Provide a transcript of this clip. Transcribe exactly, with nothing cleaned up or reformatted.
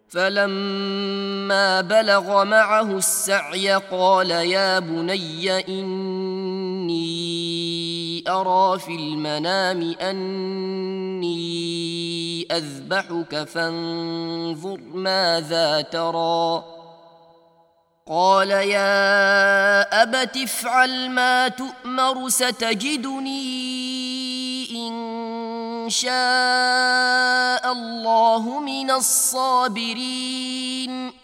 فلما بلغ معه السعي قال يا بني إني أرى في المنام أني أذبحك فانظر ماذا ترى. قال يا أبت افعل ما تؤمر ستجدني إن شاء الله من الصابرين.